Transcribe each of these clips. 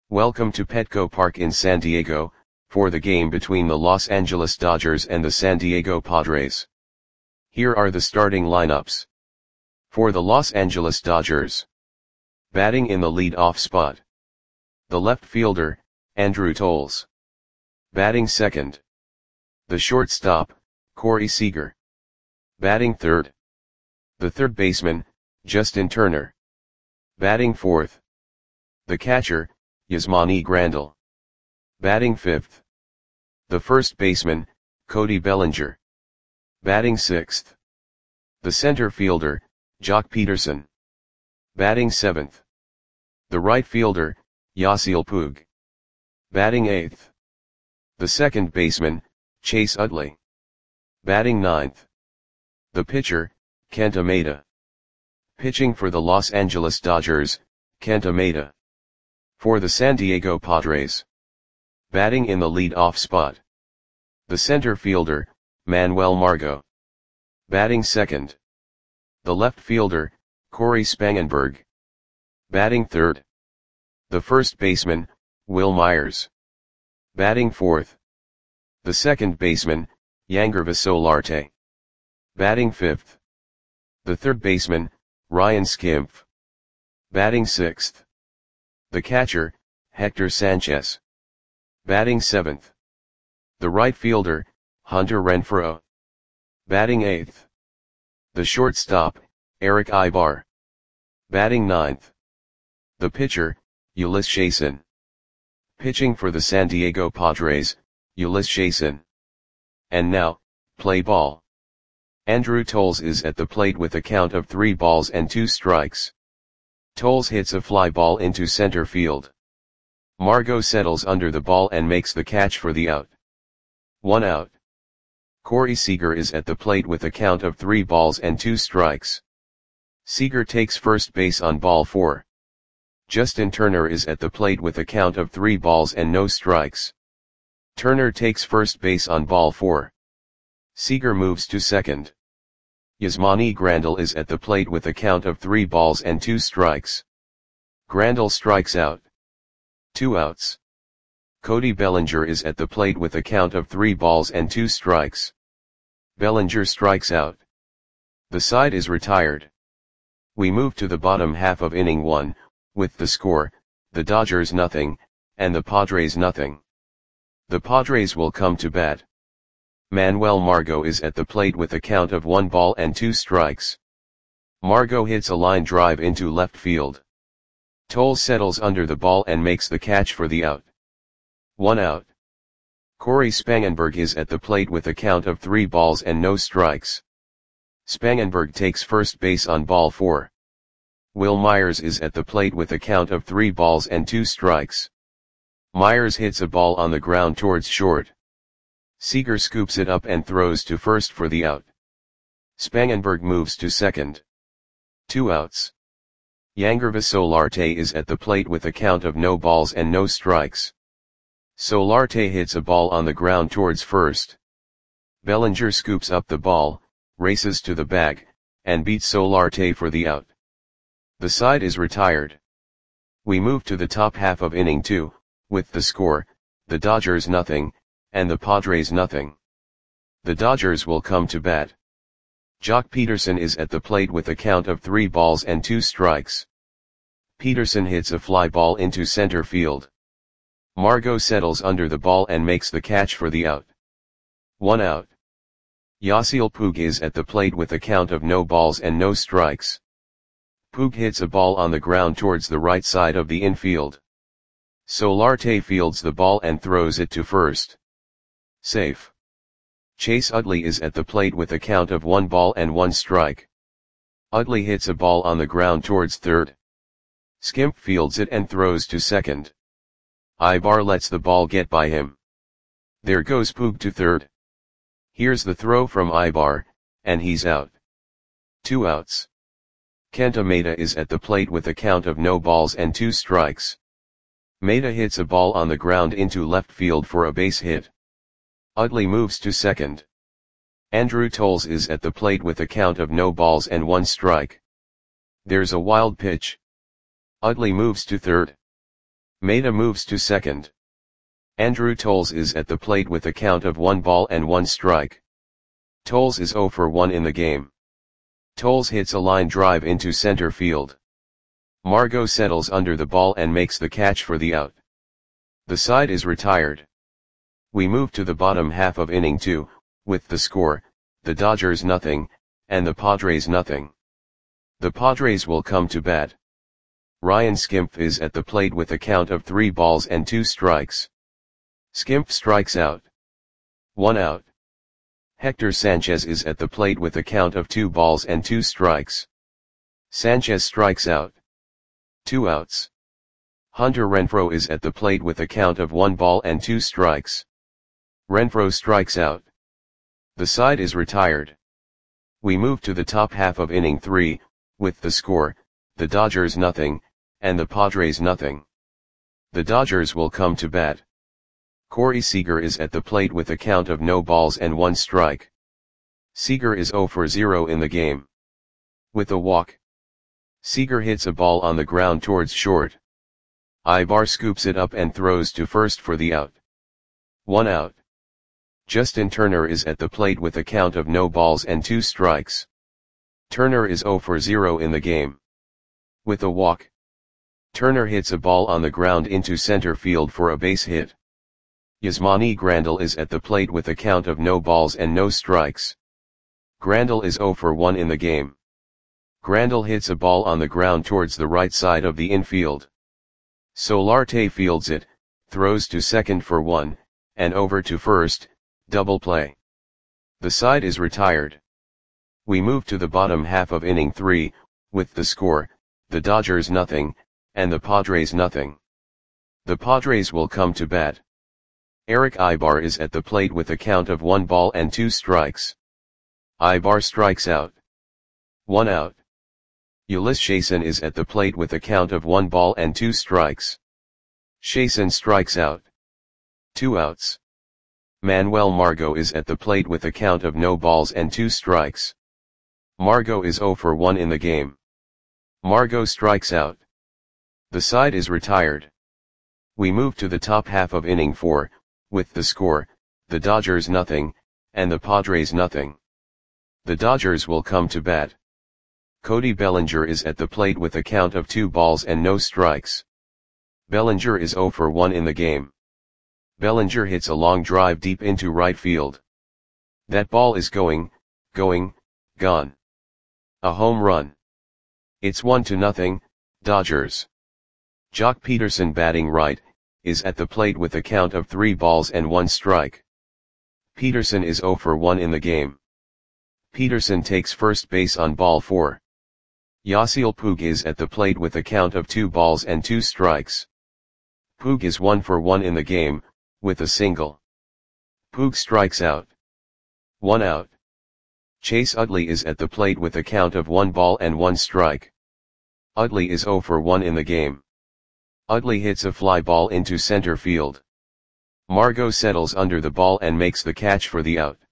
Welcome to Petco Park in San Diego, for the game between the Los Angeles Dodgers and the San Diego Padres. Here are the starting lineups. For the Los Angeles Dodgers. Batting in the lead-off spot. The left fielder, Andrew Toles. Batting second. The shortstop, Corey Seager. Batting third. The third baseman, Justin Turner. Batting fourth. The catcher, Yasmani Grandal. Batting fifth. The first baseman, Cody Bellinger. Batting sixth. The center fielder, Joc Pederson. Batting seventh. The right fielder, Yasiel Puig. Batting eighth. The second baseman, Chase Utley. Batting ninth. The pitcher, Kenta Maeda. Pitching for the Los Angeles Dodgers, Kenta Maeda. For the San Diego Padres. Batting in the lead-off spot. The center fielder, Manuel Margot. Batting second. The left fielder, Corey Spangenberg. Batting third. The first baseman, Wil Myers. Batting fourth. The second baseman, Yangervis Solarte. Batting fifth. The third baseman, Ryan Schimpf. Batting sixth. The catcher, Hector Sanchez. Batting seventh. The right fielder, Hunter Renfroe. Batting eighth. The shortstop, Eric Aybar. Batting ninth. The pitcher, Ulyss Chasson. Pitching for the San Diego Padres, Ulyss Chasson. And now, play ball. Andrew Toles is at the plate with a count of 3 balls and 2 strikes. Toles hits a fly ball into center field. Margot settles under the ball and makes the catch for the out. 1 out. Corey Seager is at the plate with a count of 3 balls and 2 strikes. Seager takes first base on ball 4. Justin Turner is at the plate with a count of 3 balls and no strikes. Turner takes first base on ball 4. Seager moves to second. Yasmani Grandal is at the plate with a count of 3 balls and 2 strikes. Grandal strikes out. 2 outs. Cody Bellinger is at the plate with a count of 3 balls and 2 strikes. Bellinger strikes out. The side is retired. We move to the bottom half of inning 1, with the score, the Dodgers nothing, and the Padres nothing. The Padres will come to bat. Manuel Margot is at the plate with a count of 1 ball and 2 strikes. Margot hits a line drive into left field. Toles settles under the ball and makes the catch for the out. 1 out. Corey Spangenberg is at the plate with a count of 3 balls and no strikes. Spangenberg takes first base on ball 4. Wil Myers is at the plate with a count of 3 balls and 2 strikes. Myers hits a ball on the ground towards short. Seager scoops it up and throws to first for the out. Spangenberg moves to second. 2 outs. Yangervis Solarte is at the plate with a count of no balls and no strikes. Solarte hits a ball on the ground towards first. Bellinger scoops up the ball, races to the bag, and beats Solarte for the out. The side is retired. We move to the top half of inning 2, with the score, the Dodgers nothing, and the Padres nothing. The Dodgers will come to bat. Joc Pederson is at the plate with a count of 3 balls and 2 strikes. Pederson hits a fly ball into center field. Margot settles under the ball and makes the catch for the out. 1 out. Yasiel Puig is at the plate with a count of no balls and no strikes. Puig hits a ball on the ground towards the right side of the infield. Solarte fields the ball and throws it to first. Safe. Chase Utley is at the plate with a count of 1 ball and 1 strike. Utley hits a ball on the ground towards third. Schimpf fields it and throws to second. Aybar lets the ball get by him. There goes Puig to third. Here's the throw from Aybar, and he's out. 2 outs. Kenta Maeda is at the plate with a count of no balls and 2 strikes. Maeda hits a ball on the ground into left field for a base hit. Utley moves to second. Andrew Toles is at the plate with a count of no balls and 1 strike. There's a wild pitch. Utley moves to third. Maeda moves to second. Andrew Toles is at the plate with a count of 1 ball and 1 strike. Toles is 0 for 1 in the game. Toles hits a line drive into center field. Margot settles under the ball and makes the catch for the out. The side is retired. We move to the bottom half of inning 2, with the score, the Dodgers nothing, and the Padres nothing. The Padres will come to bat. Ryan Skimpf is at the plate with a count of 3 balls and 2 strikes. Skimpf strikes out. 1 out. Hector Sanchez is at the plate with a count of 2 balls and 2 strikes. Sanchez strikes out. 2 outs. Hunter Renfroe is at the plate with a count of 1 ball and 2 strikes. Renfroe strikes out. The side is retired. We move to the top half of inning 3, with the score, the Dodgers nothing, and the Padres nothing. The Dodgers will come to bat. Corey Seager is at the plate with a count of no balls and 1 strike. Seager is 0 for 0 in the game. With a walk, Seager hits a ball on the ground towards short. Ibar scoops it up and throws to first for the out. 1 out. Justin Turner is at the plate with a count of no balls and 2 strikes. Turner is 0 for 0 in the game. With a walk, Turner hits a ball on the ground into center field for a base hit. Yasmani Grandal is at the plate with a count of no balls and no strikes. Grandal is 0 for 1 in the game. Grandal hits a ball on the ground towards the right side of the infield. Solarte fields it, throws to second for 1, and over to first, double play. The side is retired. We move to the bottom half of inning 3, with the score, the Dodgers nothing, and the Padres nothing. The Padres will come to bat. Eric Ibar is at the plate with a count of 1 ball and 2 strikes. Ibar strikes out. 1 out. Ulyss Chason is at the plate with a count of 1 ball and 2 strikes. Chason strikes out. 2 outs. Manuel Margot is at the plate with a count of no balls and 2 strikes. Margot is 0 for 1 in the game. Margot strikes out. The side is retired. We move to the top half of inning 4, with the score, the Dodgers nothing, and the Padres nothing. The Dodgers will come to bat. Cody Bellinger is at the plate with a count of 2 balls and no strikes. Bellinger is 0 for 1 in the game. Bellinger hits a long drive deep into right field. That ball is gone. A home run. It's 1-0, Dodgers. Jock Peterson batting right, is at the plate with a count of 3 balls and 1 strike. Peterson is 0 for 1 in the game. Peterson takes first base on ball 4. Yasiel Puig is at the plate with a count of 2 balls and 2 strikes. Puig is 1 for 1 in the game, with a single. Puig strikes out. 1 out. Chase Utley is at the plate with a count of 1 ball and 1 strike. Utley is 0 for 1 in the game. Utley hits a fly ball into center field. Margot settles under the ball and makes the catch for the out.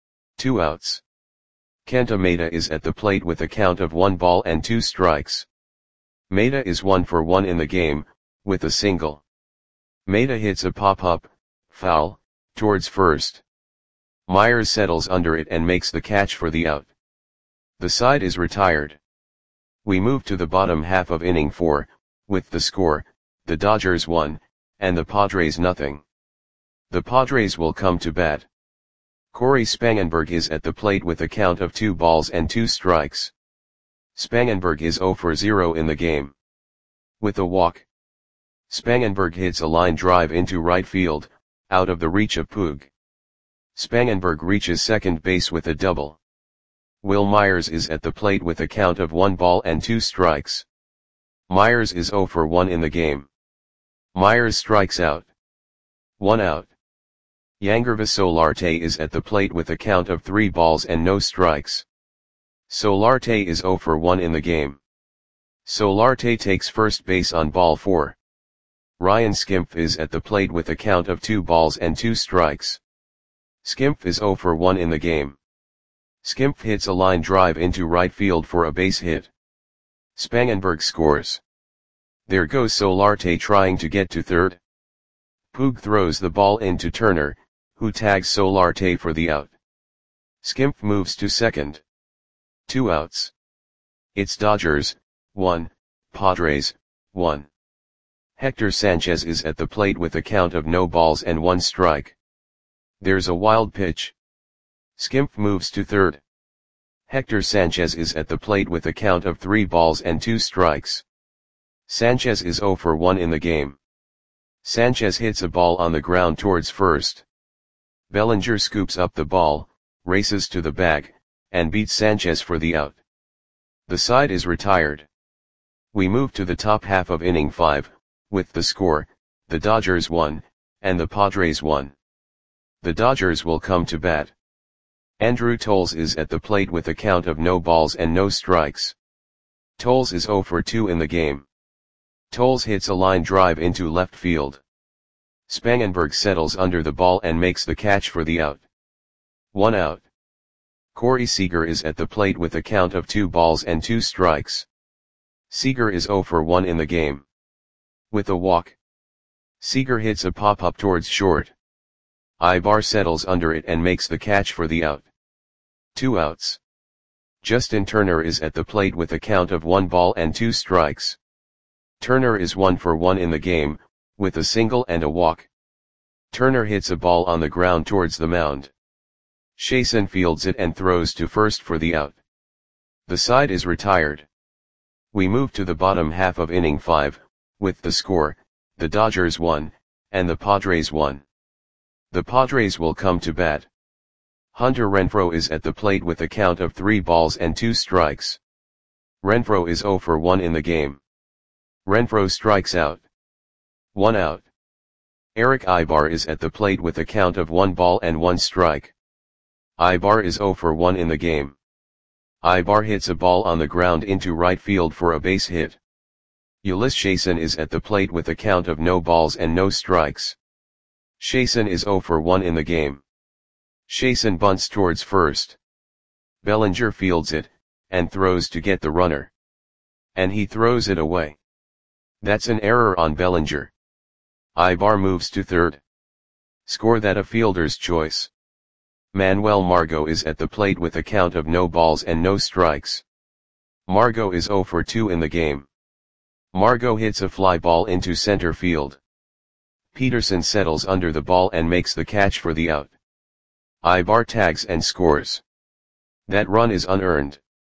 2 outs. Kenta Maeda is at the plate with a count of 1 ball and 2 strikes. Maeda is 1 for 1 in the game, with a single. Maeda hits a pop-up, foul, towards first. Myers settles under it and makes the catch for the out. The side is retired. We move to the bottom half of inning 4, with the score, the Dodgers 1, and the Padres nothing. The Padres will come to bat. Corey Spangenberg is at the plate with a count of 2 balls and 2 strikes. Spangenberg is 0 for 0 in the game. With a walk, Spangenberg hits a line drive into right field, out of the reach of Puig. Spangenberg reaches second base with a double. Will Myers is at the plate with a count of 1 ball and 2 strikes. Myers is 0 for 1 in the game. Myers strikes out. 1 out. Yangervis Solarte is at the plate with a count of 3 balls and no strikes. Solarte is 0 for 1 in the game. Solarte takes first base on ball 4. Ryan Skimpf is at the plate with a count of 2 balls and 2 strikes. Skimpf is 0 for 1 in the game. Skimpf hits a line drive into right field for a base hit. Spangenberg scores. There goes Solarte trying to get to third. Puig throws the ball into Turner, who tags Solarte for the out. Skimpf moves to second. 2 outs. It's Dodgers, 1, Padres, 1. Hector Sanchez is at the plate with a count of no balls and 1 strike. There's a wild pitch. Skimpf moves to third. Hector Sanchez is at the plate with a count of 3 balls and 2 strikes. Sanchez is 0 for 1 in the game. Sanchez hits a ball on the ground towards first. Bellinger scoops up the ball, races to the bag, and beats Sanchez for the out. The side is retired. We move to the top half of inning 5, with the score, the Dodgers 1, and the Padres 1. The Dodgers will come to bat. Andrew Toles is at the plate with a count of no balls and no strikes. Toles is 0 for 2 in the game. Toles hits a line drive into left field. Spangenberg settles under the ball and makes the catch for the out. 1 out. Corey Seager is at the plate with a count of 2 balls and 2 strikes. Seager is 0 for 1 in the game. With a walk, Seager hits a pop-up towards short. Ibar settles under it and makes the catch for the out. 2 outs. Justin Turner is at the plate with a count of 1 ball and 2 strikes. Turner is 1 for 1 in the game, with a single and a walk. Turner hits a ball on the ground towards the mound. Chasen fields it and throws to first for the out. The side is retired. We move to the bottom half of inning 5, with the score, the Dodgers 1, and the Padres 1. The Padres will come to bat. Hunter Renfroe is at the plate with a count of 3 balls and 2 strikes. Renfroe is 0 for 1 in the game. Renfroe strikes out. 1 out. Eric Ibar is at the plate with a count of 1 ball and 1 strike. Ibar is 0 for 1 in the game. Ibar hits a ball on the ground into right field for a base hit. Ulyss Chasen is at the plate with a count of no balls and no strikes. Chasen is 0 for 1 in the game. Chasen bunts towards first. Bellinger fields it, and throws to get the runner. And he throws it away. That's an error on Bellinger. Ibar moves to third. Score that a fielder's choice. Manuel Margot is at the plate with a count of no balls and no strikes. Margot is 0 for 2 in the game. Margot hits a fly ball into center field. Peterson settles under the ball and makes the catch for the out. Ibar tags and scores. That run is unearned.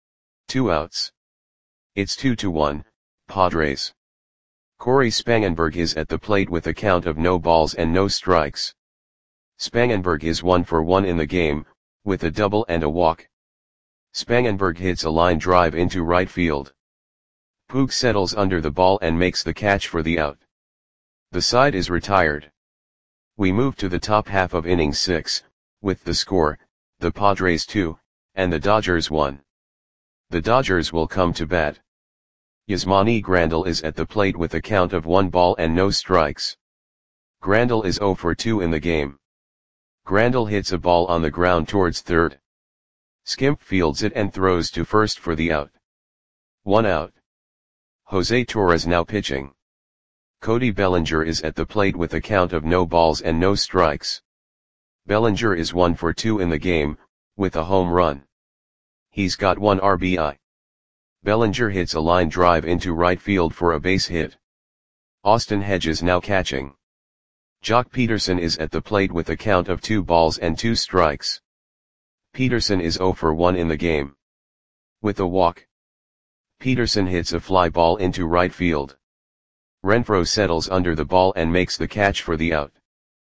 2 outs. It's 2-1, Padres. Corey Spangenberg is at the plate with a count of no balls and no strikes. Spangenberg is 1 for 1 in the game, with a double and a walk. Spangenberg hits a line drive into right field. Puig settles under the ball and makes the catch for the out. The side is retired. We move to the top half of inning 6, with the score, the Padres 2, and the Dodgers 1. The Dodgers will come to bat. Yasmani Grandal is at the plate with a count of 1 ball and no strikes. Grandal is 0 for 2 in the game. Grandal hits a ball on the ground towards third. Skimpf fields it and throws to first for the out. 1 out. Jose Torres now pitching. Cody Bellinger is at the plate with a count of no balls and no strikes. Bellinger is 1 for 2 in the game, with a home run. He's got 1 RBI. Bellinger hits a line drive into right field for a base hit. Austin Hedges now catching. Jock Peterson is at the plate with a count of 2 balls and 2 strikes. Peterson is 0 for 1 in the game. With a walk, Peterson hits a fly ball into right field. Renfroe settles under the ball and makes the catch for the out.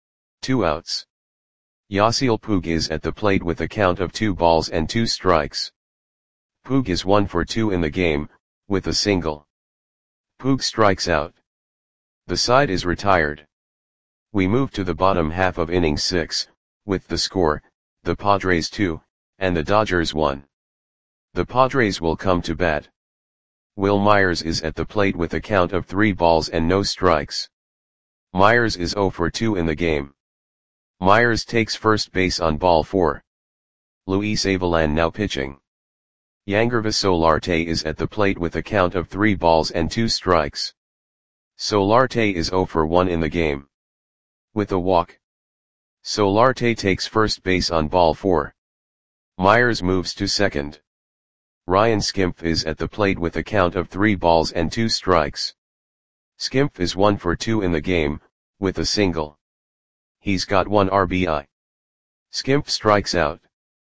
2 outs. Yasiel Puig is at the plate with a count of 2 balls and 2 strikes. Puig is 1 for 2 in the game, with a single. Puig strikes out. The side is retired. We move to the bottom half of inning 6, with the score, the Padres 2, and the Dodgers 1. The Padres will come to bat. Will Myers is at the plate with a count of 3 balls and no strikes. Myers is 0 for 2 in the game. Myers takes first base on ball 4. Luis Avilan now pitching. Yangervis Solarte is at the plate with a count of 3 balls and 2 strikes. Solarte is 0 for 1 in the game. With a walk, Solarte takes first base on ball 4. Myers moves to second. Ryan Skimpf is at the plate with a count of 3 balls and 2 strikes. Skimpf is 1 for 2 in the game, with a single. He's got 1 RBI. Skimpf strikes out.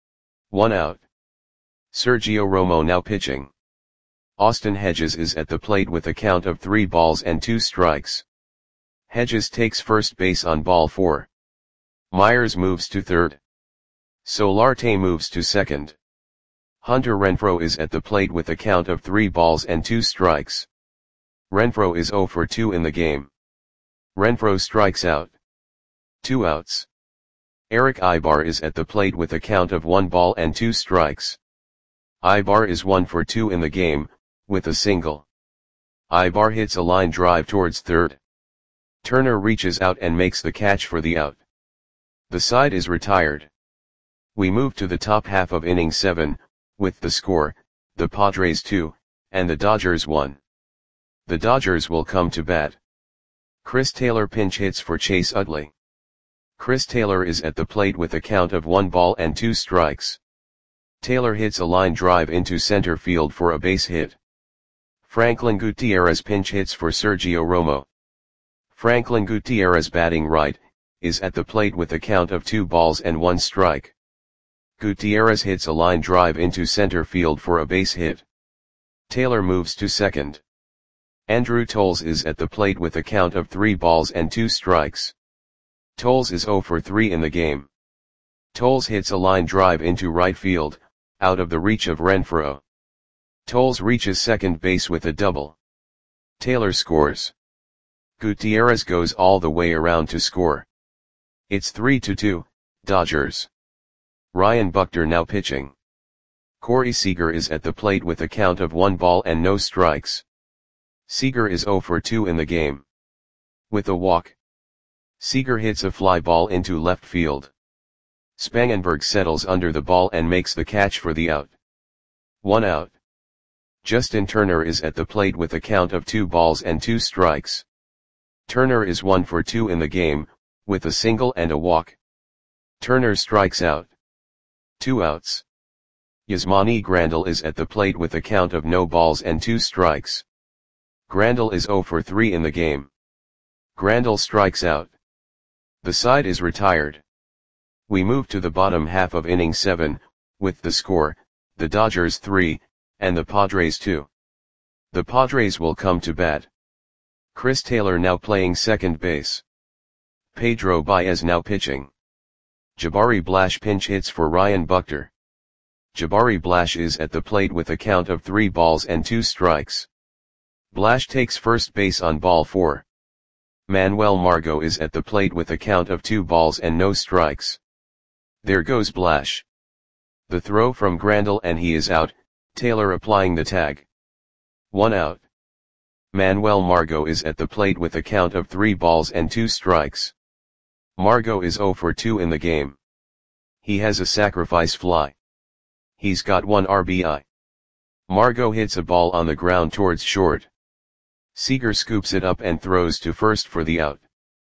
1 out. Sergio Romo now pitching. Austin Hedges is at the plate with a count of 3 balls and 2 strikes. Hedges takes first base on ball 4. Myers moves to third. Solarte moves to second. Hunter Renfroe is at the plate with a count of 3 balls and 2 strikes. Renfroe is 0 for 2 in the game. Renfroe strikes out. 2 outs. Eric Ibar is at the plate with a count of 1 ball and 2 strikes. Ibar is 1 for 2 in the game, with a single. Ibar hits a line drive towards third. Turner reaches out and makes the catch for the out. The side is retired. We move to the top half of inning 7, with the score, the Padres 2, and the Dodgers 1. The Dodgers will come to bat. Chris Taylor pinch hits for Chase Utley. Chris Taylor is at the plate with a count of 1 ball and 2 strikes. Taylor hits a line drive into center field for a base hit. Franklin Gutierrez pinch hits for Sergio Romo. Franklin Gutierrez, batting right, is at the plate with a count of 2 balls and 1 strike. Gutierrez hits a line drive into center field for a base hit. Taylor moves to second. Andrew Toles is at the plate with a count of 3 balls and 2 strikes. Toles is 0 for 3 in the game. Toles hits a line drive into right field, out of the reach of Renfroe. Toles reaches second base with a double. Taylor scores. Gutierrez goes all the way around to score. It's 3-2, Dodgers. Ryan Buckner now pitching. Corey Seager is at the plate with a count of 1 ball and no strikes. Seager is 0 for 2 in the game. With a walk, Seager hits a fly ball into left field. Spangenberg settles under the ball and makes the catch for the out. 1 out. Justin Turner is at the plate with a count of 2 balls and 2 strikes. Turner is 1 for 2 in the game, with a single and a walk. Turner strikes out. 2 outs. Yasmani Grandal is at the plate with a count of no balls and 2 strikes. Grandal is 0 for 3 in the game. Grandal strikes out. The side is retired. We move to the bottom half of inning 7, with the score, the Dodgers 3, and the Padres 2. The Padres will come to bat. Chris Taylor now playing second base. Pedro Baez now pitching. Jabari Blash pinch hits for Ryan Buckner. Jabari Blash is at the plate with a count of 3 balls and 2 strikes. Blash takes first base on ball 4. Manuel Margot is at the plate with a count of 2 balls and no strikes. There goes Blash. The throw from Grandal and he is out, Taylor applying the tag. 1 out. Manuel Margot is at the plate with a count of 3 balls and 2 strikes. Margot is 0 for 2 in the game. He has a sacrifice fly. He's got 1 RBI. Margot hits a ball on the ground towards short. Seager scoops it up and throws to first for the out.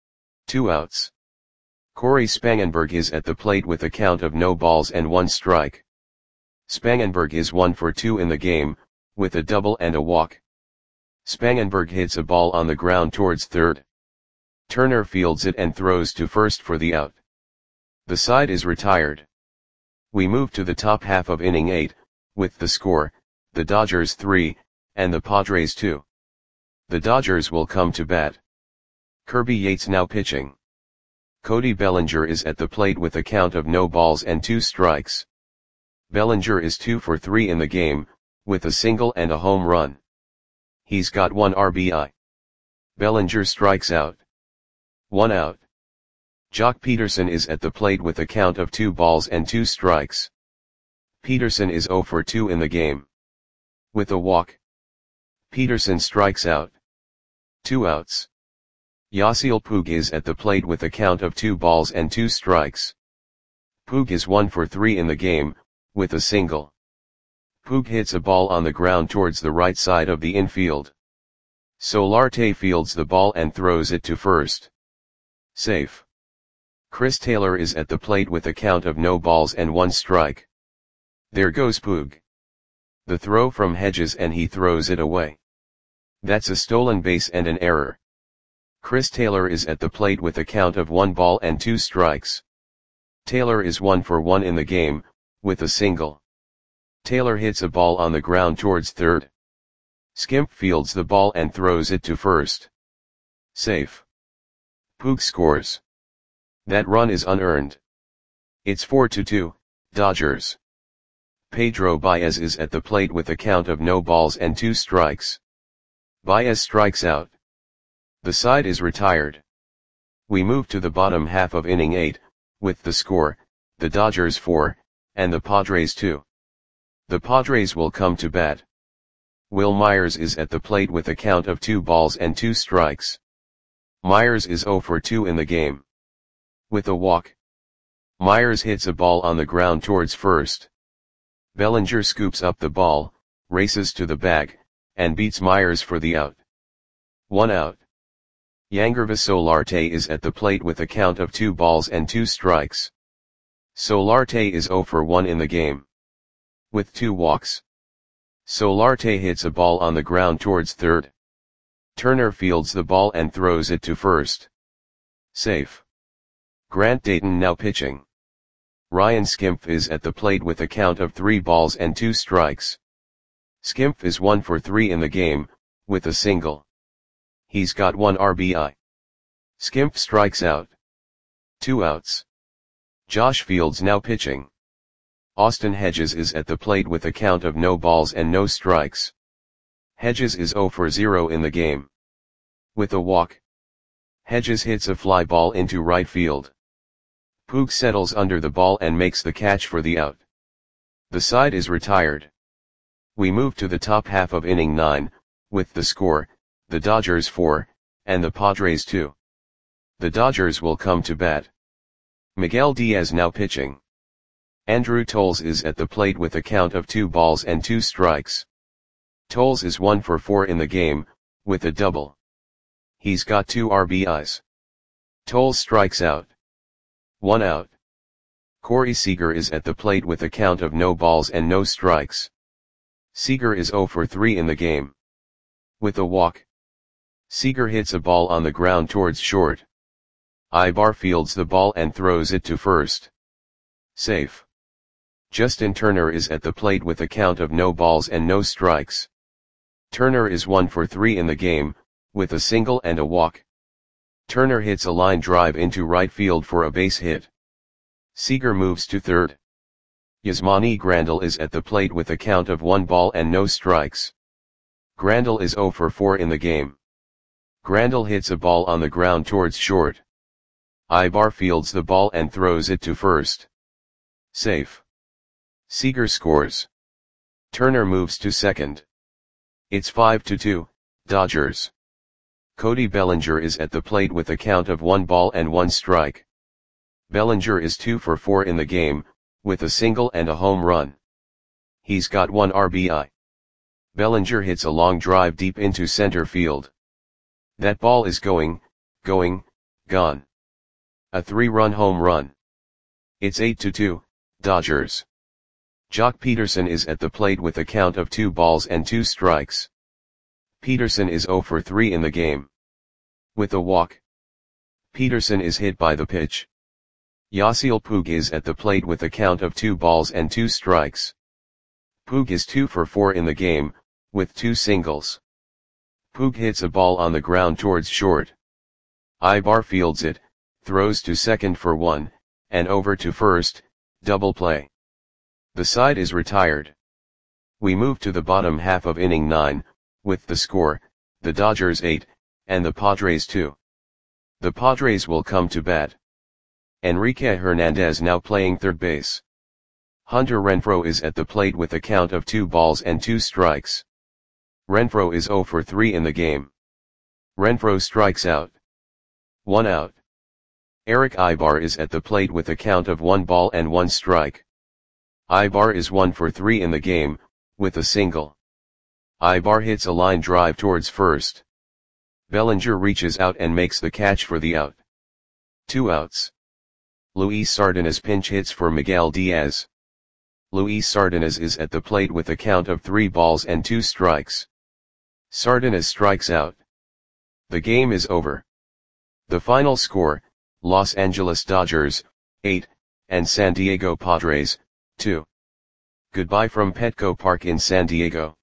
2 outs. Corey Spangenberg is at the plate with a count of no balls and 1 strike. Spangenberg is 1 for 2 in the game, with a double and a walk. Spangenberg hits a ball on the ground towards third. Turner fields it and throws to first for the out. The side is retired. We move to the top half of inning 8, with the score, the Dodgers 3, and the Padres 2. The Dodgers will come to bat. Kirby Yates now pitching. Cody Bellinger is at the plate with a count of no balls and 2 strikes. Bellinger is 2 for 3 in the game, with a single and a home run. He's got 1 RBI. Bellinger strikes out. 1 out. Jock Peterson is at the plate with a count of 2 balls and 2 strikes. Peterson is 0 for 2 in the game. With a walk, Peterson strikes out. 2 outs. Yasiel Puig is at the plate with a count of 2 balls and 2 strikes. Puig is 1 for 3 in the game, with a single. Puig hits a ball on the ground towards the right side of the infield. Solarte fields the ball and throws it to first. Safe. Chris Taylor is at the plate with a count of no balls and 1 strike. There goes Puig. The throw from Hedges and he throws it away. That's a stolen base and an error. Chris Taylor is at the plate with a count of 1 ball and 2 strikes. Taylor is 1 for 1 in the game, with a single. Taylor hits a ball on the ground towards third. Skimp fields the ball and throws it to first. Safe. Puig scores. That run is unearned. It's 4-2, Dodgers. Pedro Baez is at the plate with a count of no balls and 2 strikes. Baez strikes out. The side is retired. We move to the bottom half of inning 8, with the score, the Dodgers 4, and the Padres 2. The Padres will come to bat. Will Myers is at the plate with a count of 2 balls and 2 strikes. Myers is 0 for 2 in the game. With a walk. Myers hits a ball on the ground towards first. Bellinger scoops up the ball, races to the bag, and beats Myers for the out. 1 out. Yangervis Solarte is at the plate with a count of 2 balls and 2 strikes. Solarte is 0 for 1 in the game. With 2 walks. Solarte hits a ball on the ground towards third. Turner fields the ball and throws it to first. Safe. Grant Dayton now pitching. Ryan Skimpf is at the plate with a count of 3 balls and 2 strikes. Skimpf is 1 for 3 in the game, with a single. He's got 1 RBI. Skimpf strikes out. 2 outs. Josh Fields now pitching. Austin Hedges is at the plate with a count of no balls and no strikes. Hedges is 0 for 0 in the game. With a walk. Hedges hits a fly ball into right field. Puig settles under the ball and makes the catch for the out. The side is retired. We move to the top half of inning 9, with the score, the Dodgers 4, and the Padres 2. The Dodgers will come to bat. Miguel Diaz now pitching. Andrew Toles is at the plate with a count of 2 balls and 2 strikes. Toles is 1 for 4 in the game, with a double. He's got 2 RBIs. Toles strikes out. 1 out. Corey Seager is at the plate with a count of no balls and no strikes. Seager is 0 for 3 in the game. With a walk. Seager hits a ball on the ground towards short. Ibar fields the ball and throws it to first. Safe. Justin Turner is at the plate with a count of no balls and no strikes. Turner is 1 for 3 in the game, with a single and a walk. Turner hits a line drive into right field for a base hit. Seager moves to third. Yasmani Grandal is at the plate with a count of 1 ball and no strikes. Grandal is 0 for 4 in the game. Grandal hits a ball on the ground towards short. Ibar fields the ball and throws it to first. Safe. Seager scores. Turner moves to second. It's 5-2, Dodgers. Cody Bellinger is at the plate with a count of 1 ball and 1 strike. Bellinger is 2 for 4 in the game, with a single and a home run. He's got 1 RBI. Bellinger hits a long drive deep into center field. That ball is gone. A 3-run home run. It's 8-2, Dodgers. Jock Peterson is at the plate with a count of 2 balls and 2 strikes. Peterson is 0 for 3 in the game. With a walk. Peterson is hit by the pitch. Yasiel Puig is at the plate with a count of 2 balls and 2 strikes. Puig is 2 for 4 in the game, with 2 singles. Puig hits a ball on the ground towards short. Ibar fields it, throws to second for 1, and over to first, double play. The side is retired. We move to the bottom half of inning 9, with the score, the Dodgers 8, and the Padres 2. The Padres will come to bat. Enrique Hernandez now playing third base. Hunter Renfroe is at the plate with a count of 2 balls and 2 strikes. Renfroe is 0 for 3 in the game. Renfroe strikes out. 1 out. Eric Ibar is at the plate with a count of 1 ball and 1 strike. Ibar is 1 for 3 in the game, with a single. Ibar hits a line drive towards first. Bellinger reaches out and makes the catch for the out. 2 outs. Luis Sardinas pinch hits for Miguel Diaz. Luis Sardinas is at the plate with a count of 3 balls and 2 strikes. Sardinas strikes out. The game is over. The final score, Los Angeles Dodgers, 8, and San Diego Padres, 2. Goodbye from Petco Park in San Diego.